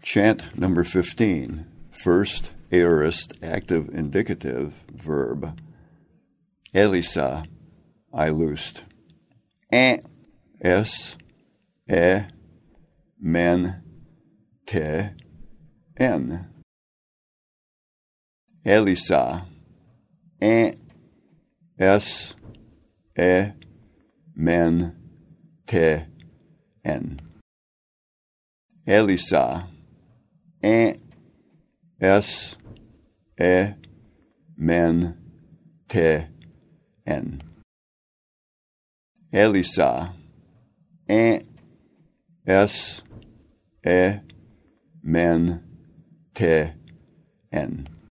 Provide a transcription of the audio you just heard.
Chant number 15, first aorist active indicative verb. Elisa, I loosed. Es, men, te, en. Elisa, es, men, te, en. Elisa, es, men, te, en. Elisa, es, men, te, en.